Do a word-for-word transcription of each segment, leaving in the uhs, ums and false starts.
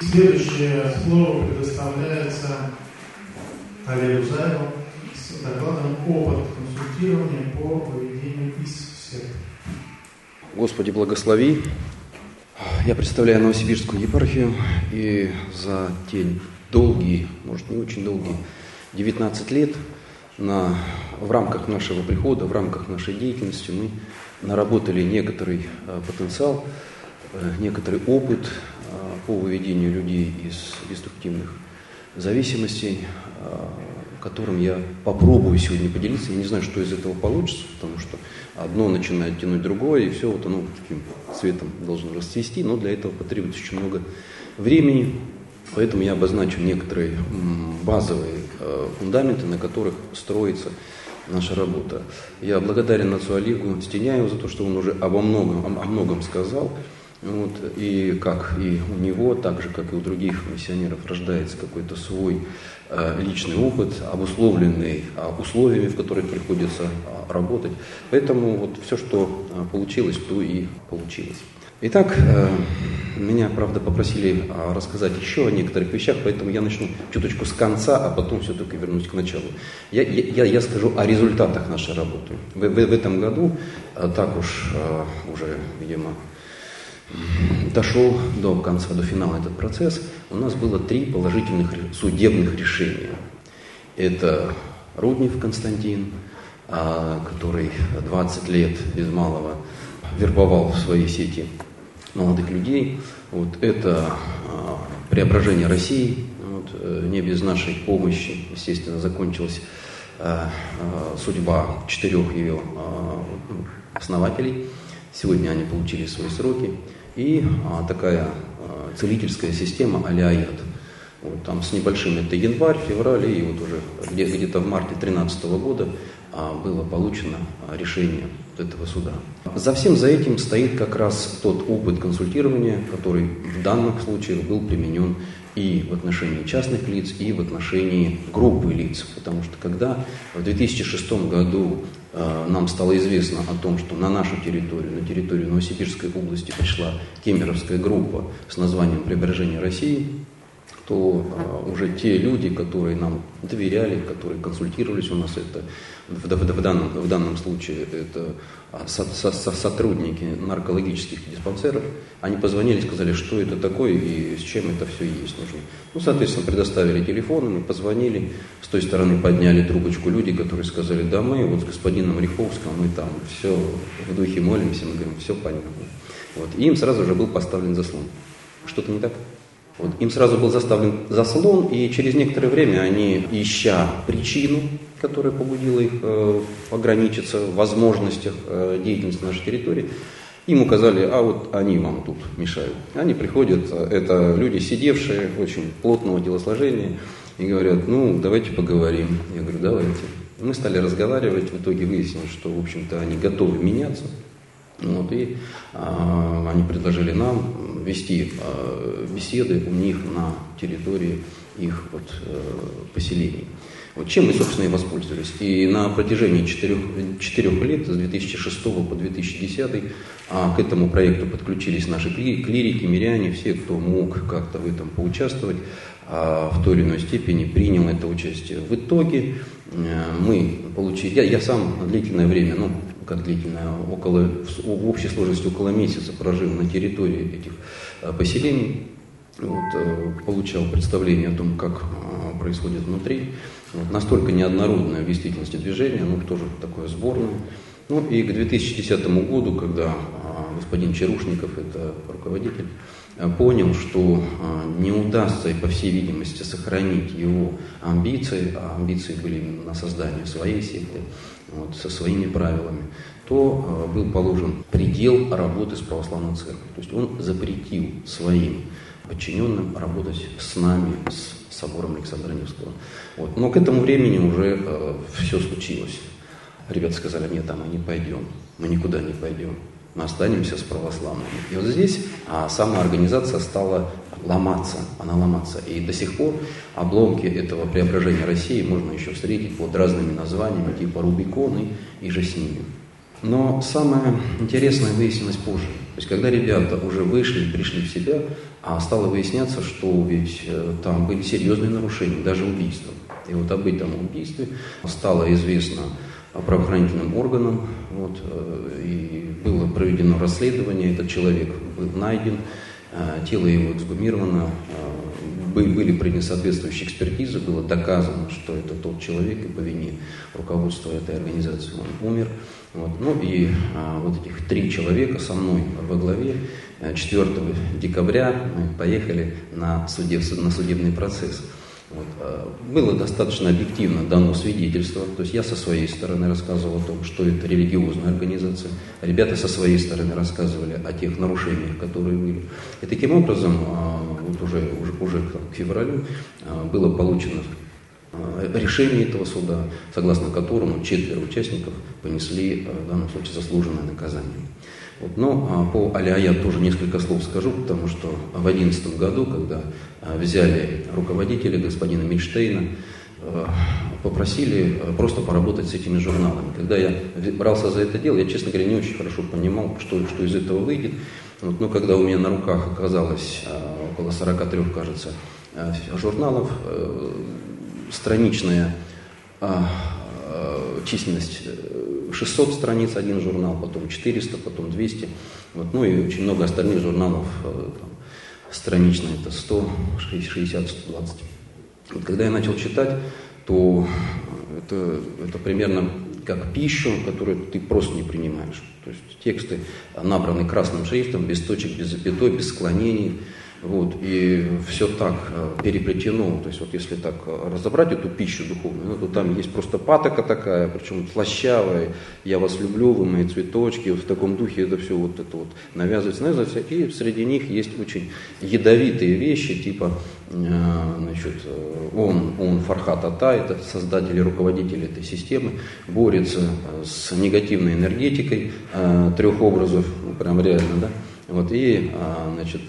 Следующее слово предоставляется Олегу Заеву с докладом «Опыт консультирования по выведению из секты». Господи, благослови. Я представляю Новосибирскую епархию, и за те долгие, может не очень долгие, девятнадцать лет на, в рамках нашего прихода, в рамках нашей деятельности мы наработали некоторый э, потенциал, э, некоторый опыт э, по выведению людей из деструктивных зависимостей, э, которым я попробую сегодня поделиться. Я не знаю, что из этого получится, потому что одно начинает тянуть другое, и все вот оно таким цветом должно расцвести, но для этого потребуется очень много времени. Поэтому я обозначу некоторые базовые фундаменты, на которых строится наша работа. Я благодарен отцу Олегу Стеняеву за то, что он уже обо многом, о многом сказал. Вот, и как и у него, так же, как и у других миссионеров, рождается какой-то свой э, личный опыт, обусловленный э, условиями, в которых приходится э, работать. Поэтому вот все, что э, получилось, то и получилось. Итак, э, меня, правда, попросили э, рассказать еще о некоторых вещах, поэтому я начну чуточку с конца, а потом все-таки вернусь к началу. Я, я, я скажу о результатах нашей работы. В, в, в этом году, э, так уж э, уже, видимо, дошел до конца, до финала этот процесс, у нас было три положительных судебных решения. Это Руднев Константин, который двадцать лет без малого вербовал в свои сети молодых людей. Вот, это Преображение России, вот, не без нашей помощи, естественно, закончилась судьба четырех ее основателей. Сегодня они получили свои сроки. И а, такая а, целительская система а-ля АЯТ. Вот, там с небольшим это январь, февраль, и вот уже где, где-то в марте две тысячи тринадцатого года а, было получено а, решение вот этого суда. За всем за этим стоит как раз тот опыт консультирования, который в данном случае был применен и в отношении частных лиц, и в отношении группы лиц. Потому что когда в две тысячи шестом году э, нам стало известно о том, что на нашу территорию, на территорию Новосибирской области пришла кемеровская группа с названием «Преображение России», то э, уже те люди, которые нам доверяли, которые консультировались у нас, это в, в, в, данном, в данном случае это со, со, со сотрудники наркологических диспансеров, они позвонили, сказали, что это такое и с чем это все есть нужно. Ну, соответственно, предоставили телефоны, мы позвонили, с той стороны подняли трубочку люди, которые сказали, да мы вот с господином Риховским, мы там все в духе молимся, мы говорим, все понятно. Вот. И им сразу же был поставлен заслон. Что-то не так? Вот. Им сразу был заставлен заслон, и через некоторое время они, ища причину, которая побудила их э, ограничиться в возможностях э, деятельности на нашей территории, им указали, а вот они вам тут мешают. Они приходят, это люди, сидевшие, очень плотного телосложения, и говорят, ну, давайте поговорим. Я говорю, давайте. Мы стали разговаривать, в итоге выяснилось, что, в общем-то, они готовы меняться. Вот, и а, они предложили нам вести а, беседы у них на территории их вот, а, поселений. Вот, чем мы, собственно, и воспользовались. И на протяжении четырех, четырех лет, с две тысячи шестого по две тысячи десятый, а, к этому проекту подключились наши клирики, миряне, все, кто мог как-то в этом поучаствовать, а, в той или иной степени принял это участие. В итоге а, мы получили, я, я сам длительное время, ну, как длительное, около, в общей сложности около месяца прожил на территории этих а, поселений, вот, а, получал представление о том, как а, происходит внутри. Вот, настолько неоднородное в действительности движение, ну тоже такое сборное. Ну и к две тысячи десятому году, когда а, господин Чарушников, это руководитель, а, понял, что а, не удастся, и по всей видимости, сохранить его амбиции, а амбиции были именно на создание своей секты, вот, со своими правилами, то а, был положен предел работы с православной церковью. То есть он запретил своим подчиненным работать с нами, с собором Александра Невского. Вот. Но к этому времени уже э, все случилось. Ребята сказали, нет, а мы не пойдем, мы никуда не пойдем, мы останемся с православными. И вот здесь а, сама организация стала ломаться, она ломаться. И до сих пор обломки этого преображения России можно еще встретить под разными названиями, типа Рубикон и, и же с ними. Но самое интересное выяснилось позже. есть, когда ребята уже вышли, пришли в себя, а стало выясняться, что ведь там были серьезные нарушения, даже убийства. И вот об этом убийстве стало известно правоохранительным органам, вот, и было проведено расследование, этот человек был найден, тело его эксгумировано, были приняты соответствующие экспертизы, было доказано, что это тот человек, и по вине руководства этой организации он умер. Вот. Ну и а, вот этих три человека со мной во главе четвёртого декабря мы поехали на, судеб, на судебный процесс. Вот. Было достаточно объективно дано свидетельство, то есть я со своей стороны рассказывал о том, что это религиозная организация, ребята со своей стороны рассказывали о тех нарушениях, которые были. И таким образом, вот уже, уже, уже к февралю было получено решение этого суда, согласно которому четверо участников понесли в данном случае заслуженное наказание. Вот. Но по Аль-Аят тоже несколько слов скажу, потому что в две тысячи одиннадцатом году, когда взяли руководителя господина Мильштейна, попросили просто поработать с этими журналами. Когда я брался за это дело, я, честно говоря, не очень хорошо понимал, что, что из этого выйдет. Вот. Но когда у меня на руках оказалось около сорока трёх, кажется, журналов, страничная численность шестьсот страниц один журнал, потом четыреста, потом двести, вот, ну и очень много остальных журналов, там, странично это сто шестьдесят — сто двадцать. Вот, когда я начал читать, то это, это примерно как пищу, которую ты просто не принимаешь. То есть тексты набраны красным шрифтом, без точек, без запятой, без склонений. Вот, и все так переплетено, то есть вот если так разобрать эту пищу духовную, ну, то там есть просто патока такая, причем слащавая, я вас люблю, вы мои цветочки, вот в таком духе это все вот это вот навязывается, навязывается, и среди них есть очень ядовитые вещи, типа, значит, он, он Фархат Ата, это создатель и руководитель этой системы, борется с негативной энергетикой трех образов, ну, прям реально, да. Вот, и, значит,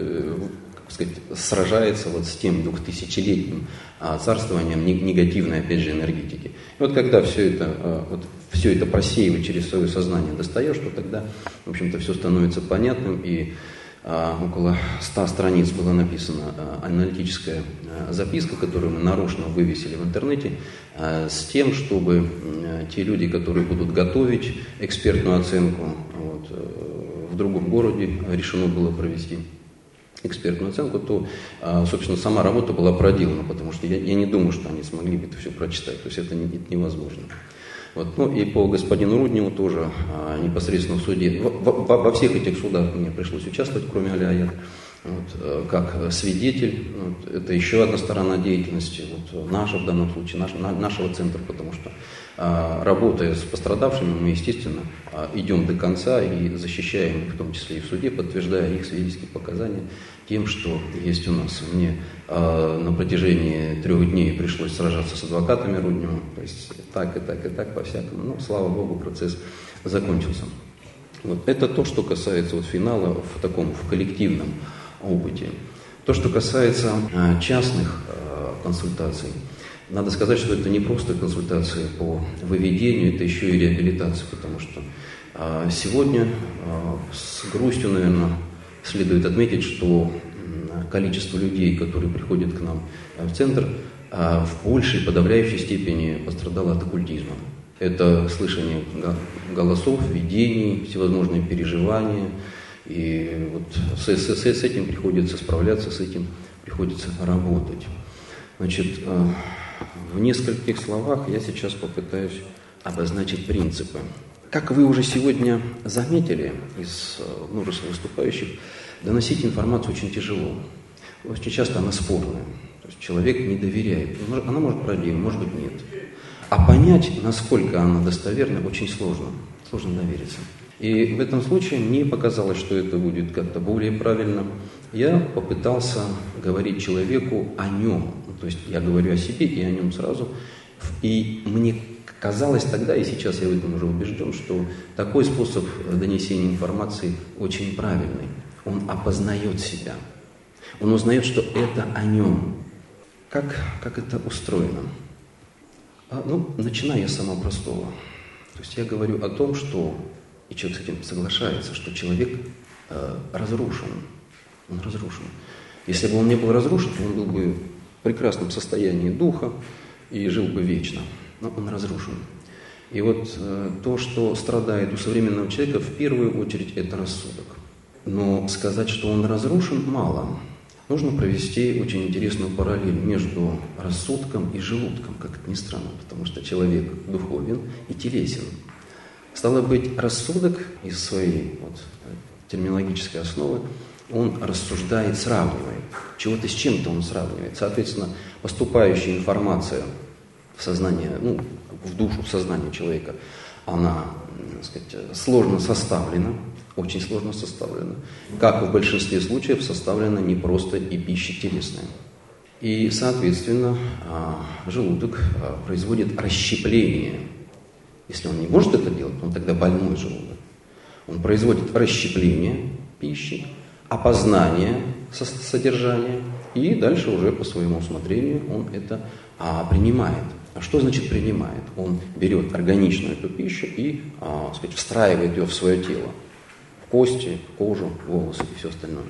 как сказать, сражается вот с тем двухтысячелетним царствованием негативной, опять же, энергетики. И вот когда все это, вот, все это просеивать через свое сознание достаешь, то тогда, в общем-то, все становится понятным. И а, около ста страниц была написана а, аналитическая а, записка, которую мы нарочно вывесили в интернете, а, с тем, чтобы а, те люди, которые будут готовить экспертную оценку, вот, в другом городе решено было провести экспертную оценку, то, собственно, сама работа была проделана, потому что я, я не думаю, что они смогли бы это все прочитать, то есть это, не, это невозможно. Вот. Ну и по господину Рудневу тоже непосредственно в суде, во, во, во всех этих судах мне пришлось участвовать, кроме Аль-Аят, вот, как свидетель. Вот, это еще одна сторона деятельности, вот, наша в данном случае, наш, нашего центра, потому что работая с пострадавшими, мы, естественно, идем до конца и защищаем их, в том числе и в суде, подтверждая их свидетельские показания тем, что есть у нас. Мне на протяжении трех дней пришлось сражаться с адвокатами Руднева, то есть так и так и так по-всякому. Но, слава Богу, процесс закончился. Вот. Это то, что касается вот финала в таком в коллективном опыте. То, что касается частных консультаций, надо сказать, что это не просто консультация по выведению, это еще и реабилитация, потому что а, сегодня а, с грустью, наверное, следует отметить, что а, количество людей, которые приходят к нам а, в центр, а, в большей, подавляющей степени пострадало от оккультизма. Это слышание голосов, видений, всевозможные переживания, и вот с, с, с этим приходится справляться, с этим приходится работать. Значит, а, в нескольких словах я сейчас попытаюсь обозначить принципы. Как вы уже сегодня заметили из множества выступающих, доносить информацию очень тяжело. Очень часто она спорная. То есть человек не доверяет. Она может правдива, может быть нет. А понять, насколько она достоверна, очень сложно. Сложно довериться. И в этом случае мне показалось, что это будет как-то более правильно. Я попытался говорить человеку о нем. То есть я говорю о себе и о нем сразу. И мне казалось тогда, и сейчас я в этом уже убежден, что такой способ донесения информации очень правильный. Он опознает себя. Он узнает, что это о нем. Как, как это устроено? А, ну, начиная с самого простого. То есть я говорю о том, что, и человек с этим соглашается, что человек э, разрушен. Он разрушен. Если бы он не был разрушен, он был бы в прекрасном состоянии духа и жил бы вечно. Но он разрушен. И вот э, то, что страдает у современного человека, в первую очередь, это рассудок. Но сказать, что он разрушен, мало. Нужно провести очень интересную параллель между рассудком и желудком, как это ни странно, потому что человек духовен и телесен. Стало быть, рассудок из своей вот, терминологической основы, он рассуждает, сравнивает. Чего-то с чем-то он сравнивает. Соответственно, поступающая информация в сознание, ну, в душу, в сознание человека, она, так сказать, сложно составлена, очень сложно составлена. Как в большинстве случаев составлена не просто и пища телесная. И, соответственно, желудок производит расщепление. Если он не может это делать, он тогда больной желудок. Он производит расщепление пищи, опознание содержания, и дальше уже по своему усмотрению он это а, принимает. А что значит принимает? Он берет органичную эту пищу и а, сказать, встраивает ее в свое тело. В кости, кожу, волосы и все остальное.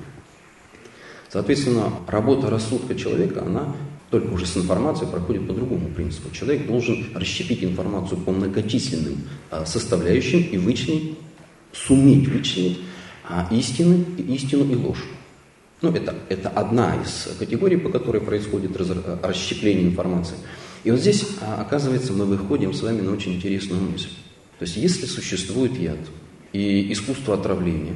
Соответственно, работа рассудка человека, она только уже с информацией проходит по другому принципу. Человек должен расщепить информацию по многочисленным а, составляющим и вычленить, суметь вычленить а, истины, истину и ложь. Ну, это, это одна из категорий, по которой происходит раз, расщепление информации. И вот здесь, а, оказывается, мы выходим с вами на очень интересную мысль. То есть, если существует яд и искусство отравления,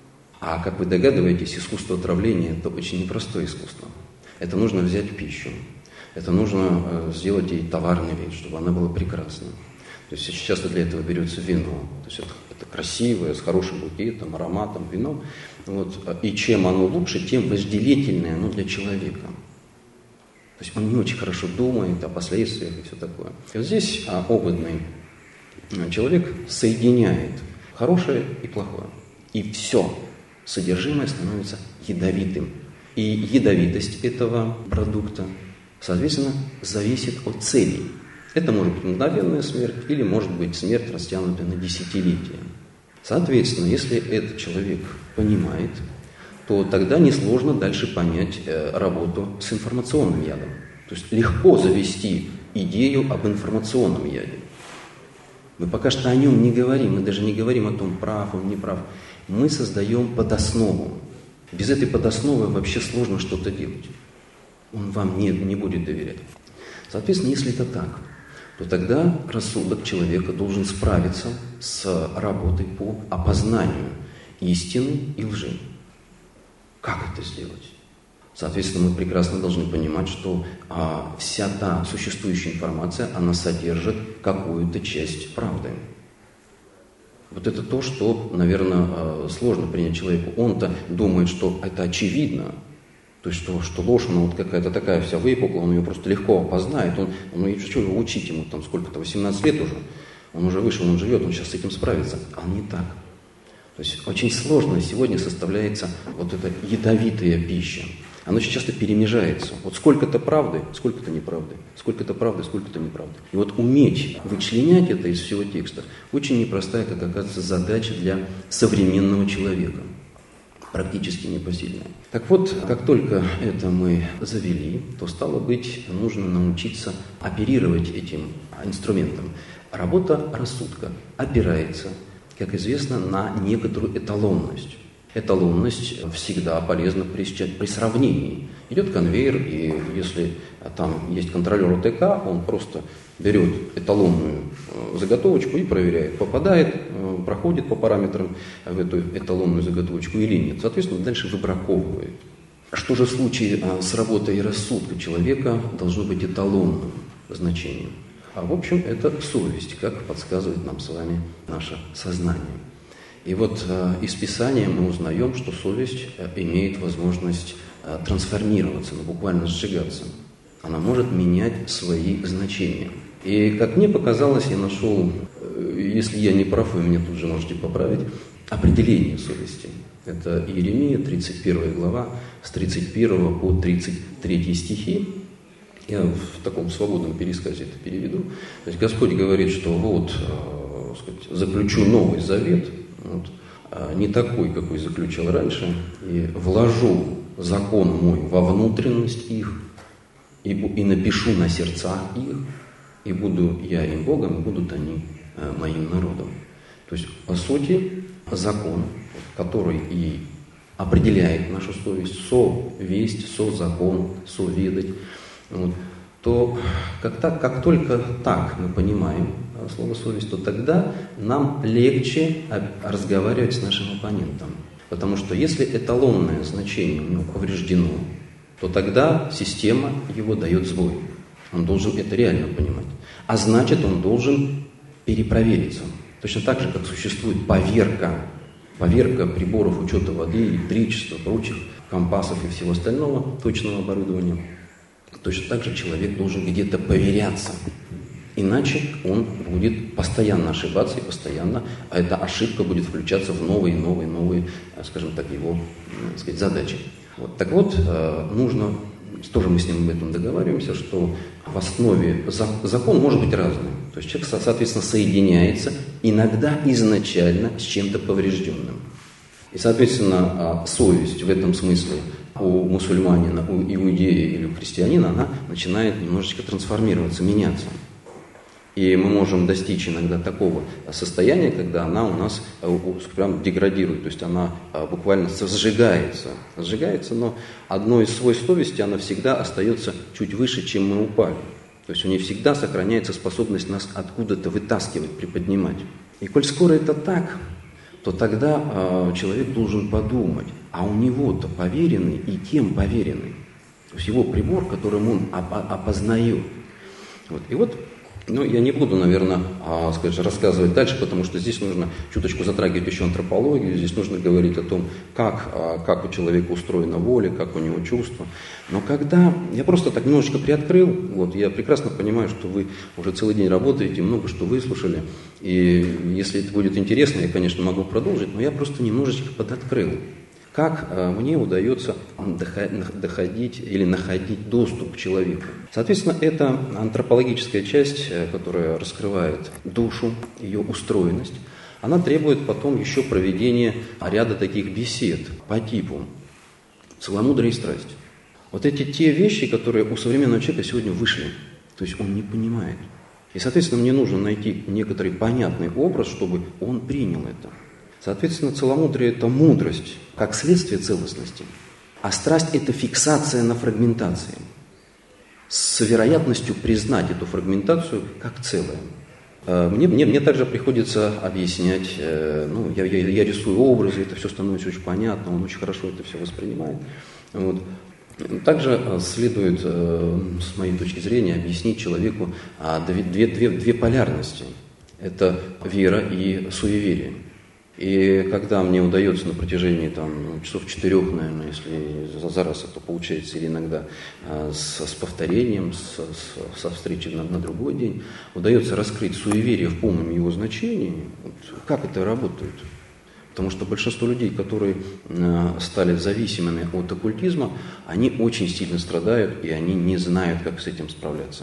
а, как вы догадываетесь, искусство отравления – это очень непростое искусство. Это нужно взять пищу, это нужно э, сделать ей товарный вид, чтобы она была прекрасной. То есть часто для этого берется вино. То есть это, это красивое, с хорошим букетом, ароматом вино. Вот. И чем оно лучше, тем вожделительное оно для человека. То есть он не очень хорошо думает о последствиях и все такое. И вот здесь а, опытный человек соединяет хорошее и плохое. И все содержимое становится ядовитым. И ядовитость этого продукта, соответственно, зависит от целей. Это может быть мгновенная смерть или может быть смерть, растянутая на десятилетия. Соответственно, если этот человек понимает, то тогда несложно дальше понять э, работу с информационным ядом. То есть легко завести идею об информационном яде. Мы пока что о нем не говорим, мы даже не говорим о том, прав он, не прав. Мы создаем подоснову. Без этой подосновы вообще сложно что-то делать. Он вам не, не будет доверять. Соответственно, если это так, то тогда рассудок человека должен справиться с работой по опознанию истины и лжи. Как это сделать? Соответственно, мы прекрасно должны понимать, что а, вся та существующая информация, она содержит какую-то часть правды. Вот это то, что, наверное, сложно принять человеку. Он-то думает, что это очевидно. То есть, что, что ложь, она вот какая-то такая вся выпуклая, он ее просто легко опознает. Он, он, что его учить ему, там сколько-то, восемнадцать лет уже. Он уже вышел, он живет, он сейчас с этим справится. А не так. То есть, очень сложно сегодня составляется вот эта ядовитая пища. Она очень часто перемежается. Вот сколько-то правды, сколько-то неправды, сколько-то правды, сколько-то неправды. И вот уметь вычленять это из всего текста очень непростая, как оказывается, задача для современного человека. Практически непосильная. Так вот, как только это мы завели, то стало быть, нужно научиться оперировать этим инструментом. Работа рассудка опирается, как известно, на некоторую эталонность. Эталонность всегда полезна при, при сравнении. Идет конвейер, и если там есть контролер ОТК, он просто берет эталонную заготовочку и проверяет, попадает, проходит по параметрам в эту эталонную заготовочку или нет. Соответственно, дальше выбраковывает. Что же в случае с работой рассудка человека должно быть эталонным значением? А в общем, это совесть, как подсказывает нам с вами наше сознание. И вот э, из Писания мы узнаем, что совесть э, имеет возможность э, трансформироваться, ну, буквально сжигаться. Она может менять свои значения. И, как мне показалось, я нашел, э, если я не прав, вы меня тут же можете поправить, определение совести. Это Иеремия, тридцать первая глава, с тридцать первого по тридцать третий стихи. Я в таком свободном пересказе это переведу. То есть Господь говорит, что вот, э, сказать, заключу новый завет. Вот. не такой, какой заключил раньше, и вложу закон мой во внутренность их, и, и напишу на сердцах их, и буду я им Богом, и будут они моим народом. То есть, по сути, закон, который и определяет нашу совесть, совесть, созакон, соведать, вот, то как, так, как только так мы понимаем слово совесть, то тогда нам легче разговаривать с нашим оппонентом. Потому что если эталонное значение у него повреждено, то тогда система его дает сбой. Он должен это реально понимать. А значит, он должен перепровериться. Точно так же, как существует поверка, поверка приборов учета воды, электричества, прочих компасов и всего остального точного оборудования, точно так же человек должен где-то поверяться. Иначе он будет постоянно ошибаться и постоянно, а эта ошибка будет включаться в новые, новые, новые, скажем так, его, так сказать, задачи. Вот. Так вот, нужно, тоже мы с ним об этом договариваемся, что в основе закон может быть разным. То есть человек, соответственно, соединяется иногда изначально с чем-то поврежденным. И, соответственно, совесть в этом смысле у мусульманина, у иудея или у христианина, она начинает немножечко трансформироваться, меняться. И мы можем достичь иногда такого состояния, когда она у нас прям деградирует, то есть она буквально сжигается. Сжигается, но одно из свойств совести, она всегда остается чуть выше, чем мы упали. То есть у нее всегда сохраняется способность нас откуда-то вытаскивать, приподнимать. И коль скоро это так, то тогда э, человек должен подумать, а у него-то поверенный и кем поверенный? То есть его прибор, которым он оп- опознает. Вот. И вот, ну, я не буду, наверное, а, сказать, рассказывать дальше, потому что здесь нужно чуточку затрагивать еще антропологию, здесь нужно говорить о том, как, а, как у человека устроена воля, как у него чувства. Но когда я просто так немножечко приоткрыл, вот, я прекрасно понимаю, что вы уже целый день работаете, много что выслушали, и если это будет интересно, я, конечно, могу продолжить, но я просто немножечко подоткрыл. Как мне удается доходить или находить доступ к человеку. Соответственно, это антропологическая часть, которая раскрывает душу, ее устроенность. Она требует потом еще проведения ряда таких бесед по типу целомудрие и страсть. Вот эти те вещи, которые у современного человека сегодня вышли. То есть он не понимает. И, соответственно, мне нужно найти некоторый понятный образ, чтобы он принял это. Соответственно, целомудрие – это мудрость, как следствие целостности, а страсть – это фиксация на фрагментации, с вероятностью признать эту фрагментацию как целое. Мне, мне, мне также приходится объяснять, ну, я, я, я рисую образы, это все становится очень понятно, он очень хорошо это все воспринимает. Вот. Также следует, с моей точки зрения, объяснить человеку две, две, две, две полярности – это вера и суеверие. И когда мне удается на протяжении там, часов четырех, наверное, если за, за раз это получается, или иногда а, с, с повторением, с, с, со встречей на, на другой день, удается раскрыть суеверие в полном его значении, вот, как это работает? Потому что большинство людей, которые а, стали зависимыми от оккультизма, они очень сильно страдают, и они не знают, как с этим справляться.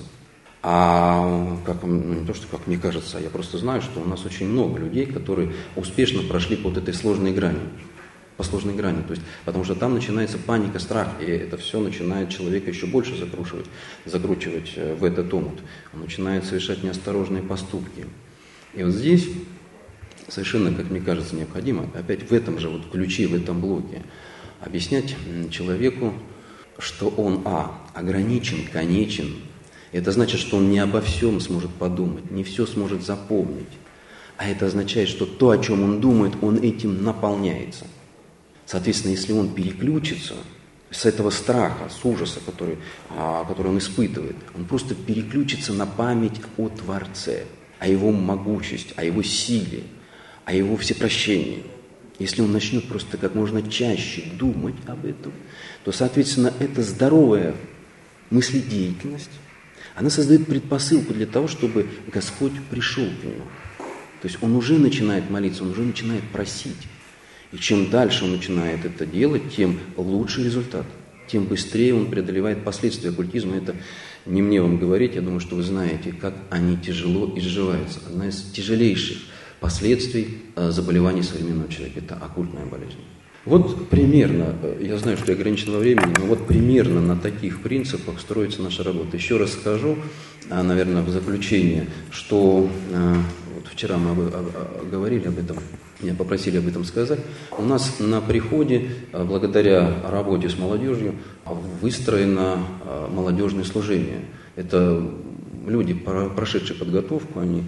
А как, ну, не то, что как мне кажется, я просто знаю, что у нас очень много людей, которые успешно прошли по вот этой сложной грани, по сложной грани, то есть, потому что там начинается паника, страх, и это все начинает человека еще больше закручивать, закручивать в этот омут. Он начинает совершать неосторожные поступки. И вот здесь совершенно, как мне кажется, необходимо, опять в этом же вот ключе, в этом блоке, объяснять человеку, что он, а, ограничен, конечен. Это значит, что он не обо всем сможет подумать, не все сможет запомнить. А это означает, что то, о чем он думает, он этим наполняется. Соответственно, если он переключится с этого страха, с ужаса, который, который он испытывает, он просто переключится на память о Творце, о его могущести, о его силе, о его всепрощении. Если он начнет просто как можно чаще думать об этом, то, соответственно, это здоровая мыследеятельность, она создает предпосылку для того, чтобы Господь пришел к нему. То есть он уже начинает молиться, он уже начинает просить. И чем дальше он начинает это делать, тем лучше результат, тем быстрее он преодолевает последствия оккультизма. Это не мне вам говорить, я думаю, что вы знаете, как они тяжело изживаются. Одна из тяжелейших последствий заболеваний современного человека. Это оккультная болезнь. Вот примерно, я знаю, что я ограничен во времени, но вот примерно на таких принципах строится наша работа. Еще раз скажу, наверное, в заключение, что вот вчера мы говорили об этом, меня попросили об этом сказать. У нас на приходе, благодаря работе с молодежью, выстроено молодежное служение. Это люди, прошедшие подготовку, они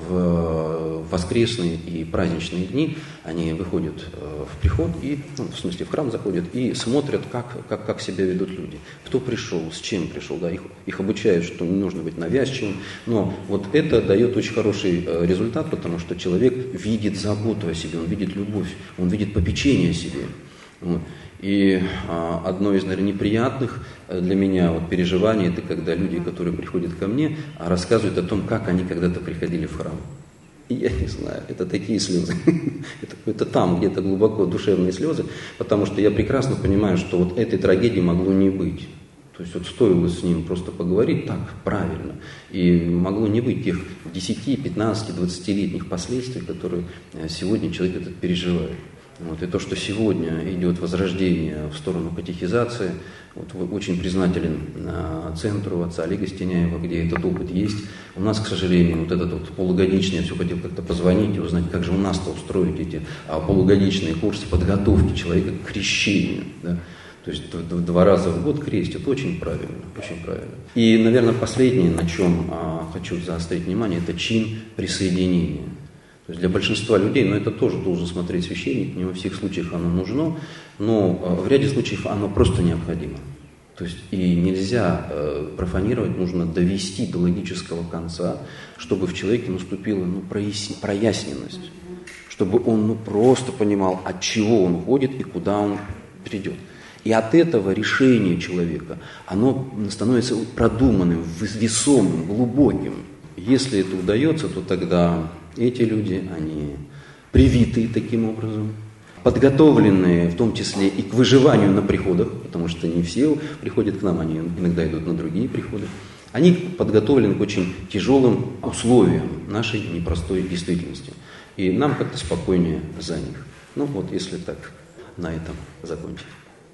в воскресные и праздничные дни, они выходят в приход, и, ну, в смысле в храм заходят, и смотрят, как, как, как себя ведут люди. Кто пришел, с чем пришел, да, их, их обучают, что не нужно быть навязчивым, но вот это дает очень хороший результат, потому что человек видит заботу о себе, он видит любовь, он видит попечение о себе. Вот. И а, одно из, наверное, неприятных для меня вот, переживаний, это когда люди, которые приходят ко мне, рассказывают о том, как они когда-то приходили в храм. И я не знаю, это такие слезы. это, это там где-то глубоко душевные слезы, потому что я прекрасно понимаю, что вот этой трагедии могло не быть. То есть вот стоило с ним просто поговорить так правильно, и могло не быть тех десяти, пятнадцати, двадцатилетних последствий, которые сегодня человек этот переживает. Вот, и то, что сегодня идет возрождение в сторону катехизации, вот, очень признателен а, центру отца Олега Стеняева, где этот опыт есть. У нас, к сожалению, вот этот вот полугодичный, я все хотел как-то позвонить и узнать, как же у нас-то устроить эти а, полугодичные курсы подготовки человека к крещению. Да? То есть два раза в год крестят, очень правильно, очень правильно. И, наверное, последнее, на чем а, хочу заострить внимание, это чин присоединения. То есть для большинства людей, но это тоже должен смотреть священник, не во всех случаях оно нужно, но в ряде случаев оно просто необходимо. То есть и нельзя э, профанировать, нужно довести до логического конца, чтобы в человеке наступила ну, проясни, проясненность, чтобы он ну, просто понимал, от чего он ходит и куда он придет. И от этого решение человека, оно становится продуманным, весомым, глубоким. Если это удается, то тогда эти люди, они привитые таким образом, подготовленные в том числе и к выживанию на приходах, потому что не все приходят к нам, они иногда идут на другие приходы. Они подготовлены к очень тяжелым условиям нашей непростой действительности. И нам как-то спокойнее за них. Ну вот, если так, на этом закончить.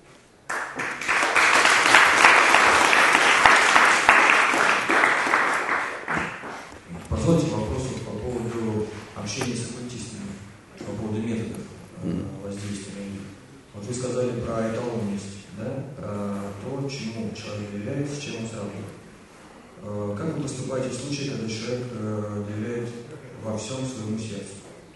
Позвольте вопрос по поводу общения с оккультистами, по поводу методов mm. воздействия на них. Вот вы сказали про эталонность, да? Про то, чему человек доверяет, с чем он сравнивает. Как вы поступаете в случае, когда человек доверяет во всем своему сердцу?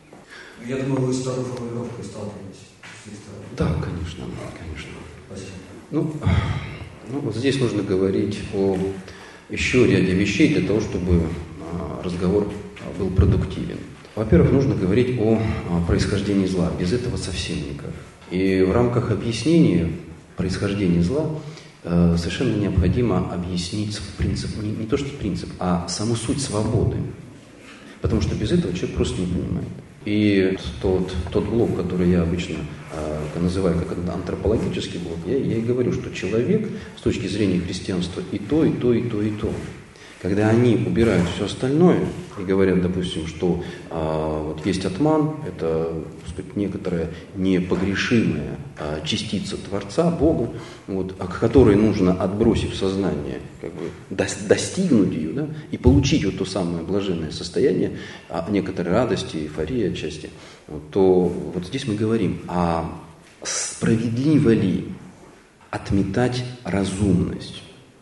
Я думаю, вы с такой формулировкой сталкиваетесь. Да, конечно, конечно. Спасибо. Ну, ну, вот здесь нужно говорить о еще ряде вещей для того, чтобы разговор был продуктивен. Во-первых, нужно говорить о происхождении зла. Без этого совсем никак. И в рамках объяснения происхождения зла э, совершенно необходимо объяснить принцип, не, не то что принцип, а саму суть свободы. Потому что без этого человек просто не понимает. И тот, тот блок, который я обычно э, называю как антропологический блок, я, я и говорю, что человек с точки зрения христианства и то, и то, и то, и то. Когда они убирают все остальное и говорят, допустим, что а, вот есть атман, это, так сказать, некоторая непогрешимая а, частица Творца, Бога, вот, к которой нужно, отбросив сознание, как бы, достигнуть ее, да, и получить вот то самое блаженное состояние, а, некоторой радости, эйфории отчасти, вот, то вот здесь мы говорим, а справедливо ли отметать разумность?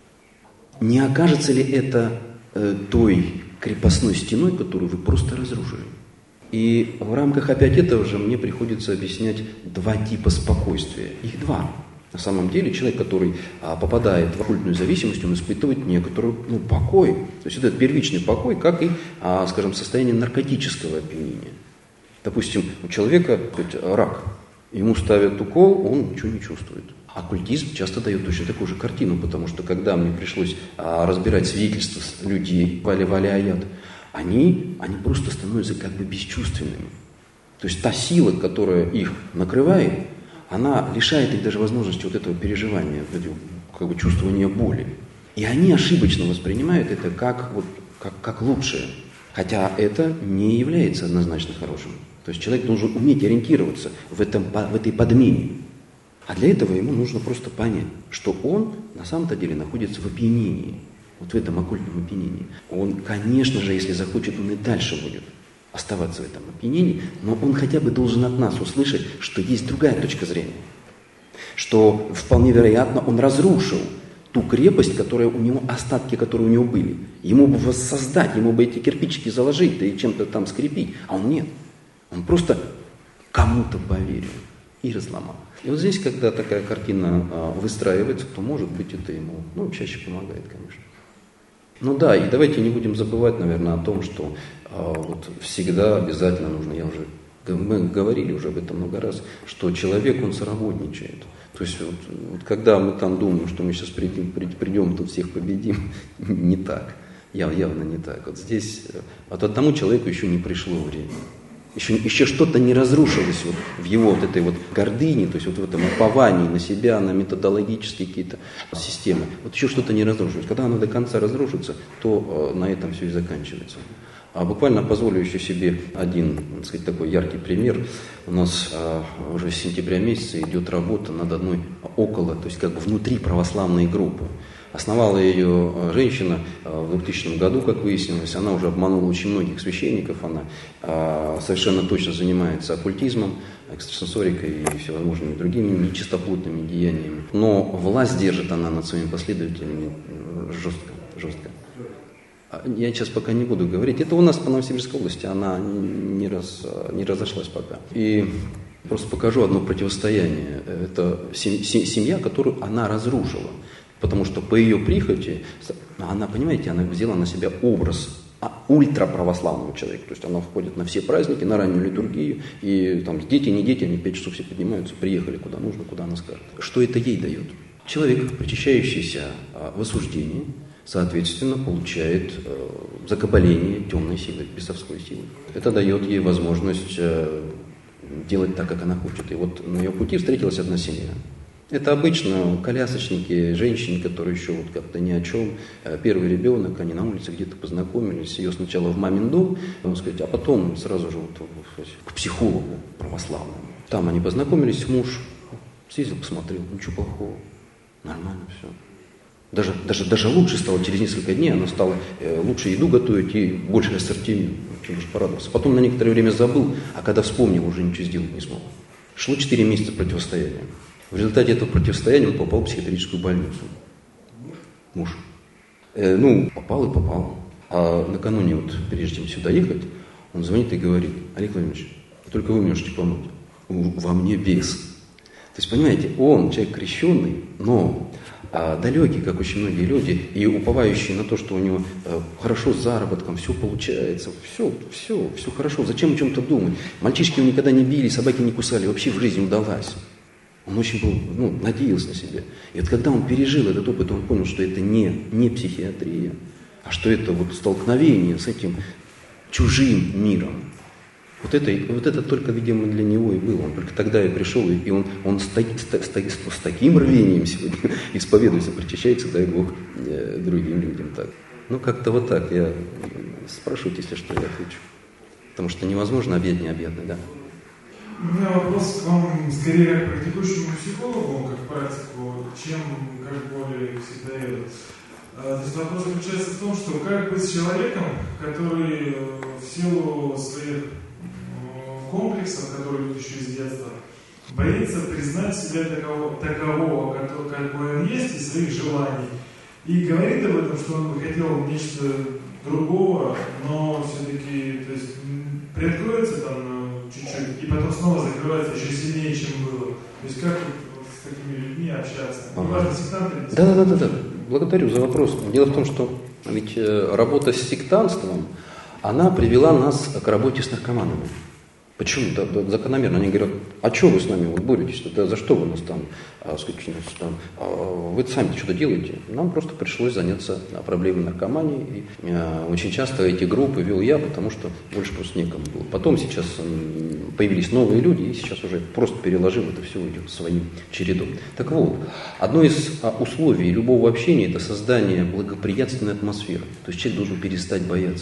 Не окажется ли это э, той крепостной стеной, которую вы просто разрушили? И в рамках опять этого же мне приходится объяснять два типа спокойствия. Их два. На самом деле человек, который а, попадает в оккультную зависимость, он испытывает некоторый ну, покой. То есть это первичный покой, как и, а, скажем, состояние наркотического опьянения. Допустим, у человека сказать, рак, ему ставят укол, он ничего не чувствует. Оккультизм часто дает точно такую же картину, потому что когда мне пришлось а, разбирать свидетельства людей, вали-вали-аят, они, они просто становятся как бы бесчувственными. То есть та сила, которая их накрывает, она лишает их даже возможности вот этого переживания, как бы чувствования боли. И они ошибочно воспринимают это как, вот, как, как лучшее. Хотя это не является однозначно хорошим. То есть человек должен уметь ориентироваться в, этом, в этой подмене. А для этого ему нужно просто понять, что он на самом-то деле находится в опьянении. Вот в этом оккультном опьянении. Он, конечно же, если захочет, он и дальше будет оставаться в этом опьянении, но он хотя бы должен от нас услышать, что есть другая точка зрения. Что вполне вероятно он разрушил ту крепость, которая у него, остатки, которые у него были. Ему бы воссоздать, ему бы эти кирпичики заложить, да и чем-то там скрепить. А он нет. Он просто кому-то поверил и разломал. И вот здесь, когда такая картина а, выстраивается, то, может быть, это ему, ну, чаще помогает, конечно. Ну да, и давайте не будем забывать, наверное, о том, что а, вот всегда обязательно нужно, я уже, мы говорили уже об этом много раз, что человек, он соработничает. То есть вот, вот когда мы там думаем, что мы сейчас придем, придем тут всех победим, не так, явно не так. Вот здесь вот одному человеку еще не пришло время. Еще, еще что-то не разрушилось вот в его вот этой вот гордыне, то есть вот в этом уповании на себя, на методологические какие-то системы. Вот еще что-то не разрушилось. Когда оно до конца разрушится, то э, на этом все и заканчивается. А буквально позволю еще себе один, так сказать, такой яркий пример. У нас э, уже с сентября месяца идет работа над одной около, то есть как бы внутри православной группы. Основала ее женщина в двухтысячном году, как выяснилось. Она уже обманула очень многих священников. Она а, совершенно точно занимается оккультизмом, экстрасенсорикой и всевозможными другими нечистоплотными деяниями. Но власть держит она над своими последователями жестко, жестко. Я сейчас пока не буду говорить. Это у нас по Новосибирской области. Она не, раз, не разошлась пока. И просто покажу одно противостояние. Это семья, которую она разрушила. Потому что по ее прихоти, она, понимаете, она взяла на себя образ ультраправославного человека. То есть она входит на все праздники, на раннюю литургию. И там дети, не дети, они пять часов все поднимаются, приехали куда нужно, куда она скажет. Что это ей дает? Человек, причащающийся в осуждении, соответственно, получает закабаление темной силы, бесовской силы. Это дает ей возможность делать так, как она хочет. И вот на ее пути встретилась одна семья. Это обычно колясочники, женщины, которые еще вот как-то ни о чем. Первый ребенок, они на улице где-то познакомились. Ее сначала в мамин дом, можно сказать, а потом сразу же вот к психологу православному. Там они познакомились, муж съездил, посмотрел, ничего плохого, нормально все. Даже, даже, даже лучше стало через несколько дней, она стала лучше еду готовить и больше ассортимент, чем уж порадовался. Потом на некоторое время забыл, а когда вспомнил, уже ничего сделать не смог. Шло четыре месяца противостояния. В результате этого противостояния он попал в психиатрическую больницу. Муж. Э, ну, попал и попал. А накануне, вот, прежде чем сюда ехать, он звонит и говорит: Олег Владимирович, только вы можете помочь. Во мне бес. То есть, понимаете, он человек крещенный, но а, далекий, как очень многие люди, и уповающий на то, что у него а, хорошо с заработком, все получается, все, все, все хорошо. Зачем о чем-то думать? Мальчишки его никогда не били, собаки не кусали, вообще в жизни удалась. Он очень был, ну, надеялся на себя. И вот когда он пережил этот опыт, он понял, что это не, не психиатрия, а что это вот столкновение с этим чужим миром. Вот это, вот это только, видимо, для него и было. Он только тогда и пришел, и он, он с, таки, с, с, с таким рвением сегодня исповедуется, причащается, дай Бог, э, другим людям так. Ну, как-то вот так. Я спрашивайте, если что, я отвечу. Потому что невозможно объять необъятное, да. У меня вопрос к вам скорее как практикующему психологу, как практику, чем как более психотерапевту. То есть вопрос заключается в том, что как быть с человеком, который в силу своих комплексов, которые идут еще из детства, боится признать себя такового, такового который, какой он есть, и своих желаний. И говорит об этом, что он бы хотел нечто другого, но все-таки, то есть, приоткроется там чуть-чуть, и потом снова закрывается еще сильнее, чем было. То есть как вот с такими людьми общаться? Не важно, сектанты или да, да, да, да, да. Благодарю за вопрос. Дело в том, что ведь работа с сектантством, она привела нас к работе с наркоманами. Почему? Да, да, закономерно. Они говорят: а что вы с нами вот боретесь? Да, за что вы нас там, а, сказать, там а, вы сами что-то делаете? Нам просто пришлось заняться проблемой наркомании. И, а, очень часто эти группы вел я, потому что больше просто некому было. Потом сейчас м, появились новые люди, и сейчас уже просто переложим это все, идет своим чередом. Так вот, одно из а, условий любого общения – это создание благоприятственной атмосферы. То есть человек должен перестать бояться.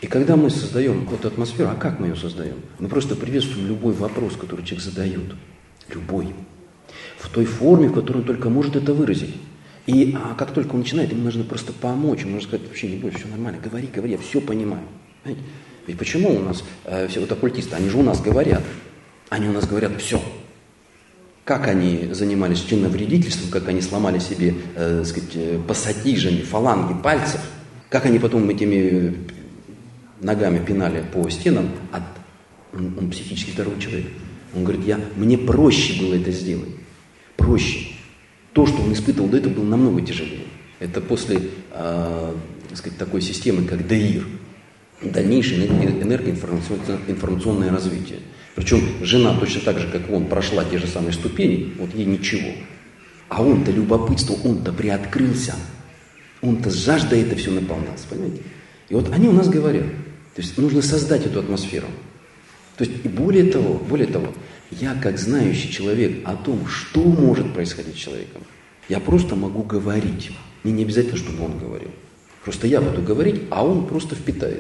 И когда мы создаем эту атмосферу, а как мы ее создаем? Мы просто приветствуем любой вопрос, который человек задает. Любой. В той форме, в которой он только может это выразить. И а как только он начинает, ему нужно просто помочь. Ему нужно сказать: вообще не бойся, все нормально, говори, говори, я все понимаю. Понимаете? Ведь почему у нас э, все вот оккультисты, они же у нас говорят. Они у нас говорят все. Как они занимались чиновредительством, как они сломали себе, э, так сказать, пассатижами, фаланги пальцев, как они потом этими ногами пинали по стенам, от, он, он психически здоровый человек. Он говорит: я, мне проще было это сделать. Проще. То, что он испытывал до этого, было намного тяжелее. Это после э, так сказать, такой системы, как ДЭИР. Дальнейшее энергоинформационное развитие. Причем жена точно так же, как он, прошла те же самые ступени, вот ей ничего. А он-то любопытство, он-то приоткрылся. Он-то с жаждой это все наполнялся, понимаете? И вот они у нас говорят. То есть нужно создать эту атмосферу. То есть и более того, более того, я как знающий человек о том, что может происходить с человеком, я просто могу говорить. Мне не обязательно, чтобы он говорил. Просто я буду говорить, а он просто впитает.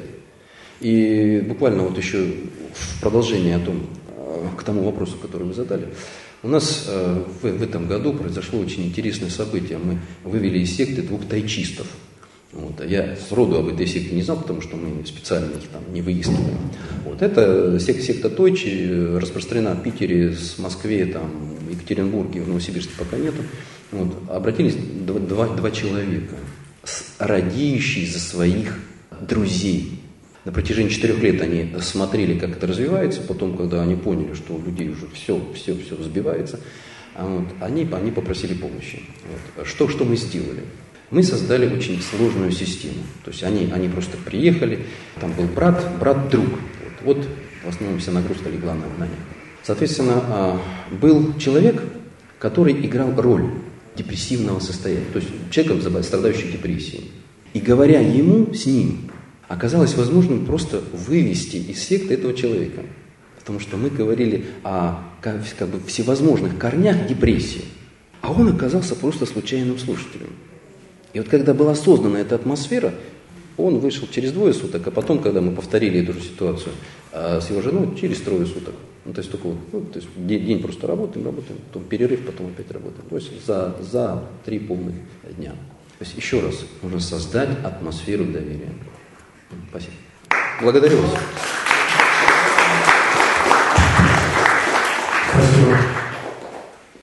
И буквально вот еще в продолжение о том, к тому вопросу, который вы задали. У нас в, в этом году произошло очень интересное событие. Мы вывели из секты двух тайчистов. Вот. Я сроду об этой секте не знал, потому что мы специально их там не выискивали. Вот. Это сек, секта Тойчи, распространена в Питере, в Москве, там, в Екатеринбурге, в Новосибирске пока нету. Вот. Обратились два, два, два человека, радеющие за своих друзей. На протяжении четырех лет они смотрели, как это развивается, потом, когда они поняли, что у людей уже все, все, все взбивается, вот, они, они попросили помощи. Вот. Что, что мы сделали? Мы создали очень сложную систему. То есть они, они просто приехали, там был брат, брат-друг. Вот, вот в основном вся нагрузка легла на, на них. Соответственно, был человек, который играл роль депрессивного состояния, то есть человека, страдающего депрессией. И говоря ему, с ним, оказалось возможным просто вывести из секты этого человека. Потому что мы говорили о как, как бы, всевозможных корнях депрессии. А он оказался просто случайным слушателем. И вот когда была создана эта атмосфера, он вышел через двое суток, а потом, когда мы повторили эту же ситуацию а с его женой, через трое суток. Ну, то есть только вот, ну, то есть день, день просто работаем, работаем, потом перерыв, потом опять работаем. То есть за, за три полных дня. То есть еще раз, нужно создать атмосферу доверия. Спасибо. Благодарю вас.